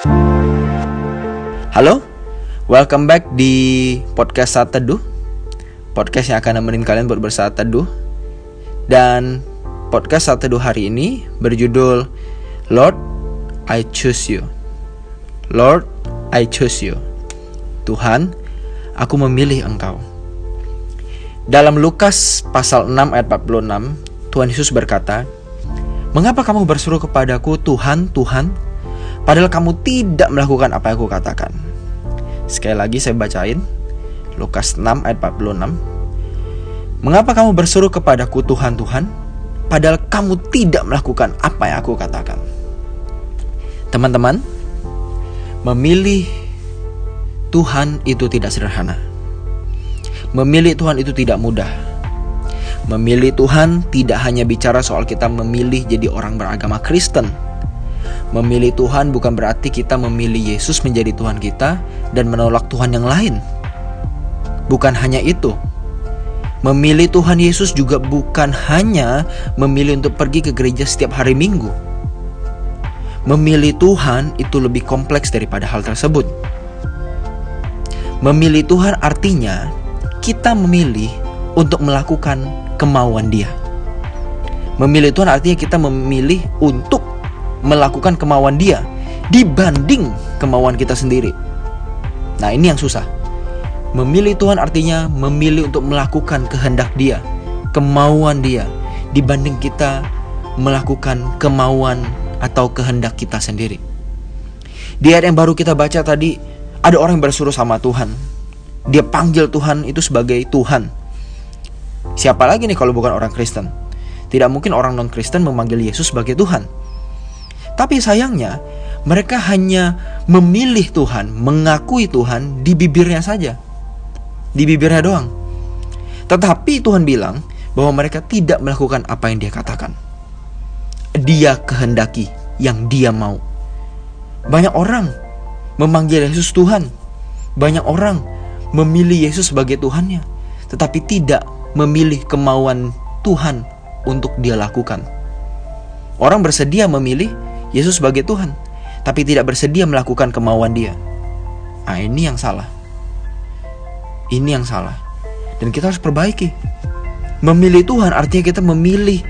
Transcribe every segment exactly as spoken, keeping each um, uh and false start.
Halo, welcome back di podcast Saat Teduh. Podcast yang akan nemenin kalian buat bersaat teduh. Dan podcast Saat Teduh hari ini berjudul Lord, I choose you. Lord, I choose you. Tuhan, aku memilih Engkau. Dalam Lukas pasal enam ayat empat puluh enam, Tuhan Yesus berkata, "Mengapa kamu berseru kepadaku, Tuhan, Tuhan, padahal kamu tidak melakukan apa yang aku katakan?" Sekali lagi saya bacain Lukas enam ayat empat puluh enam. "Mengapa kamu berseru kepadaku, Tuhan, Tuhan, padahal kamu tidak melakukan apa yang aku katakan?" Teman-teman, memilih Tuhan itu tidak sederhana. Memilih Tuhan itu tidak mudah. Memilih Tuhan tidak hanya bicara soal kita memilih jadi orang beragama Kristen. Memilih Tuhan bukan berarti kita memilih Yesus menjadi Tuhan kita dan menolak Tuhan yang lain. Bukan hanya itu. Memilih Tuhan Yesus juga bukan hanya memilih untuk pergi ke gereja setiap hari Minggu. Memilih Tuhan itu lebih kompleks daripada hal tersebut. Memilih Tuhan artinya kita memilih untuk melakukan kemauan Dia. Memilih Tuhan artinya kita memilih untuk melakukan kemauan Dia dibanding kemauan kita sendiri. Nah, ini yang susah. Memilih Tuhan artinya memilih untuk melakukan kehendak Dia, kemauan Dia, dibanding kita melakukan kemauan atau kehendak kita sendiri. Di ayat yang baru kita baca tadi, ada orang yang berseru sama Tuhan. Dia panggil Tuhan itu sebagai Tuhan. Siapa lagi nih kalau bukan orang Kristen? Tidak mungkin orang non-Kristen memanggil Yesus sebagai Tuhan. Tapi sayangnya, mereka hanya memilih Tuhan, mengakui Tuhan di bibirnya saja. Di bibirnya doang. Tetapi Tuhan bilang bahwa mereka tidak melakukan apa yang Dia katakan. Dia kehendaki yang Dia mau. Banyak orang memanggil Yesus Tuhan. Banyak orang memilih Yesus sebagai Tuhannya, tetapi tidak memilih kemauan Tuhan untuk dia lakukan. Orang bersedia memilih Yesus sebagai Tuhan, tapi tidak bersedia melakukan kemauan Dia. Nah, ini yang salah. Ini yang salah. Dan kita harus perbaiki. Memilih Tuhan artinya kita memilih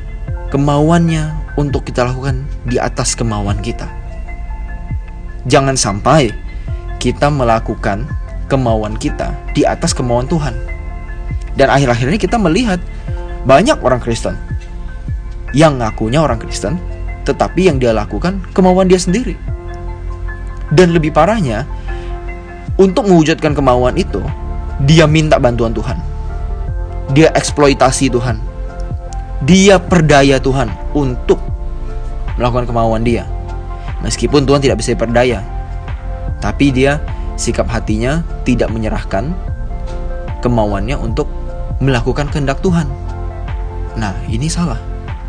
kemauannya untuk kita lakukan di atas kemauan kita. Jangan sampai kita melakukan kemauan kita di atas kemauan Tuhan. Dan akhir-akhir ini kita melihat banyak orang Kristen yang ngakunya orang Kristen, tetapi yang dia lakukan kemauan dia sendiri. Dan lebih parahnya, untuk mewujudkan kemauan itu, dia minta bantuan Tuhan. Dia eksploitasi Tuhan. Dia perdaya Tuhan untuk melakukan kemauan dia. Meskipun Tuhan tidak bisa diperdaya, tapi dia sikap hatinya tidak menyerahkan kemauannya untuk melakukan kehendak Tuhan. Nah, ini salah.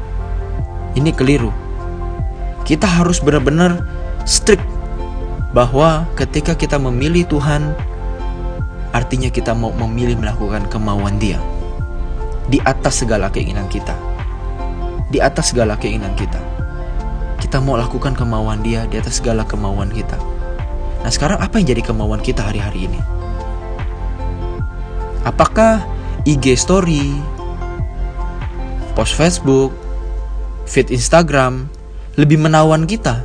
Ini keliru. Kita harus benar-benar strict bahwa ketika kita memilih Tuhan, artinya kita mau memilih melakukan kemauan Dia di atas segala keinginan kita. Di atas segala keinginan kita. Kita mau lakukan kemauan Dia di atas segala kemauan kita. Nah, sekarang apa yang jadi kemauan kita hari-hari ini? Apakah I G story, post Facebook, feed Instagram lebih menawan kita?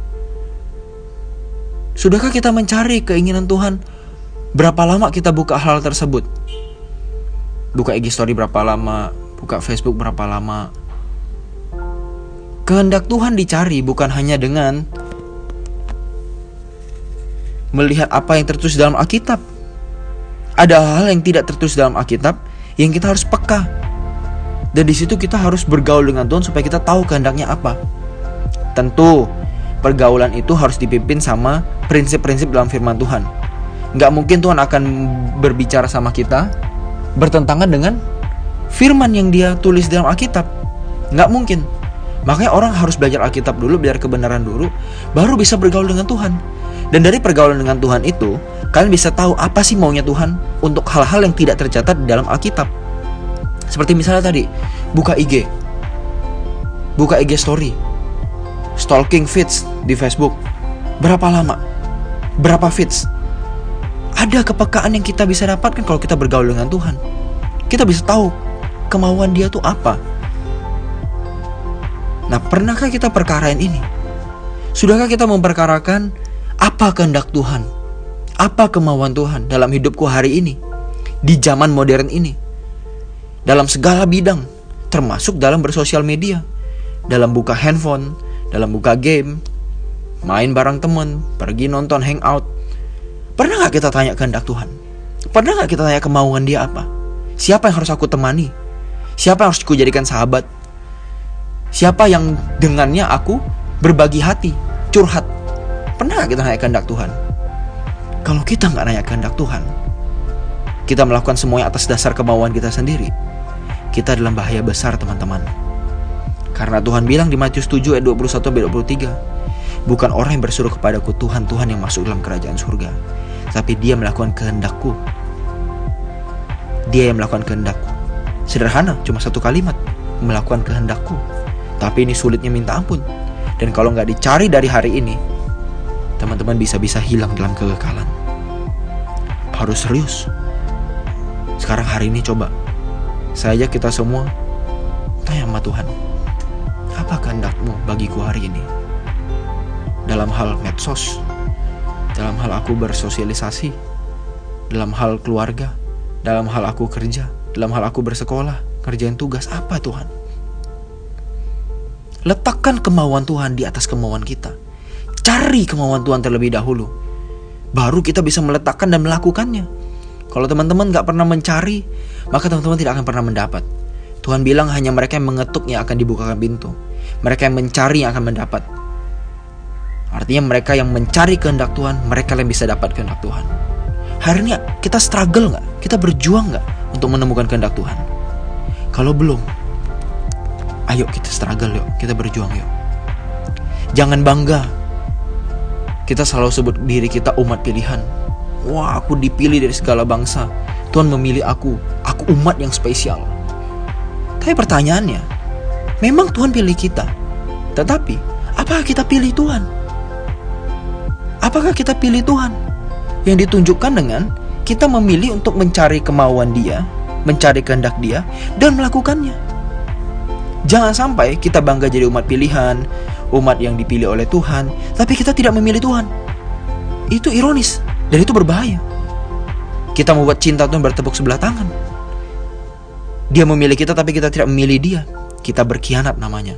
Sudahkah kita mencari keinginan Tuhan? Berapa lama kita buka hal tersebut? Buka I G story berapa lama? Buka Facebook berapa lama? Kehendak Tuhan dicari bukan hanya dengan melihat apa yang tertulis dalam Alkitab. Ada hal yang tidak tertulis dalam Alkitab yang kita harus peka. Dan di situ kita harus bergaul dengan Tuhan supaya kita tahu kehendaknya apa. Tentu pergaulan itu harus dipimpin sama prinsip-prinsip dalam firman Tuhan. Gak mungkin Tuhan akan berbicara sama kita bertentangan dengan firman yang Dia tulis dalam Alkitab. Gak mungkin. Makanya orang harus belajar Alkitab dulu, belajar kebenaran dulu, baru bisa bergaul dengan Tuhan. Dan dari pergaulan dengan Tuhan itu, kalian bisa tahu apa sih maunya Tuhan untuk hal-hal yang tidak tercatat di dalam Alkitab. Seperti misalnya tadi, buka I G, buka I G story, stalking feeds di Facebook, Berapa lama? Berapa fits? Ada kepekaan yang kita bisa dapatkan kalau kita bergaul dengan Tuhan. Kita bisa tahu kemauan Dia tuh apa. Nah, pernahkah kita perkarain ini? Sudahkah kita memperkarakan apa kehendak Tuhan? Apa kemauan Tuhan dalam hidupku hari ini? Di zaman modern ini? Dalam segala bidang, termasuk dalam bersosial media, dalam buka handphone, dalam buka game, main bareng teman, pergi nonton hangout. Pernah gak kita tanya kehendak Tuhan? Pernah gak kita tanya kemauan Dia apa? Siapa yang harus aku temani? Siapa yang harus aku jadikan sahabat? Siapa yang dengannya aku berbagi hati, curhat? Pernah gak kita tanya kehendak Tuhan? Kalau kita gak nanya kehendak Tuhan, kita melakukan semuanya atas dasar kemauan kita sendiri, kita dalam bahaya besar, teman-teman. Karena Tuhan bilang di Matius tujuh ayat dua puluh satu sampai dua puluh tiga, bukan orang yang berseru kepadaku Tuhan, Tuhan yang masuk dalam kerajaan surga, tapi dia melakukan kehendakku. Dia yang melakukan kehendakku. Sederhana, cuma satu kalimat, melakukan kehendakku. Tapi ini sulitnya minta ampun. Dan kalau gak dicari dari hari ini, teman-teman bisa-bisa hilang dalam kekekalan. Harus serius. Sekarang hari ini coba saya ajak kita semua tanya sama Tuhan, apa kehendak-Mu bagiku hari ini? Dalam hal medsos, dalam hal aku bersosialisasi, dalam hal keluarga, dalam hal aku kerja, dalam hal aku bersekolah, kerjain tugas, apa Tuhan? Letakkan kemauan Tuhan di atas kemauan kita. Cari kemauan Tuhan terlebih dahulu, baru kita bisa meletakkan dan melakukannya. Kalau teman-teman gak pernah mencari, maka teman-teman tidak akan pernah mendapat. Tuhan bilang hanya mereka yang mengetuk yang akan dibukakan pintu. Mereka yang mencari yang akan mendapat. Artinya mereka yang mencari kehendak Tuhan, mereka yang bisa dapat kehendak Tuhan. Hari ini kita struggle gak? Kita berjuang gak untuk menemukan kehendak Tuhan? Kalau belum, ayo kita struggle yuk, kita berjuang yuk. Jangan bangga kita selalu sebut diri kita umat pilihan. Wah, aku dipilih dari segala bangsa, Tuhan memilih aku, aku umat yang spesial. Tapi pertanyaannya, memang Tuhan pilih kita, tetapi apakah kita pilih Tuhan? Apakah kita pilih Tuhan? Yang ditunjukkan dengan kita memilih untuk mencari kemauan Dia, mencari kehendak Dia, dan melakukannya. Jangan sampai kita bangga jadi umat pilihan, umat yang dipilih oleh Tuhan, tapi kita tidak memilih Tuhan. Itu ironis dan itu berbahaya. Kita membuat cinta Tuhan bertepuk sebelah tangan. Dia memilih kita tapi kita tidak memilih Dia. Kita berkhianat namanya.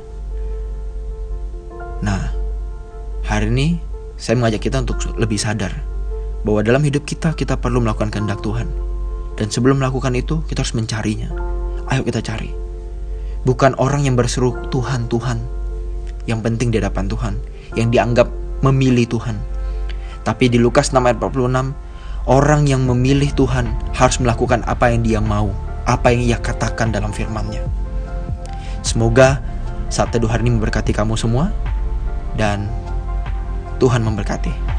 Nah, hari ini saya mengajak kita untuk lebih sadar bahwa dalam hidup kita, kita perlu melakukan kehendak Tuhan. Dan sebelum melakukan itu, kita harus mencarinya. Ayo kita cari. Bukan orang yang berseru Tuhan, Tuhan, yang penting di hadapan Tuhan, yang dianggap memilih Tuhan. Tapi di Lukas enam ayat empat puluh enam, orang yang memilih Tuhan harus melakukan apa yang Dia mau, apa yang Ia katakan dalam firman-Nya. Semoga saat teduh hari ini memberkati kamu semua, dan Tuhan memberkati.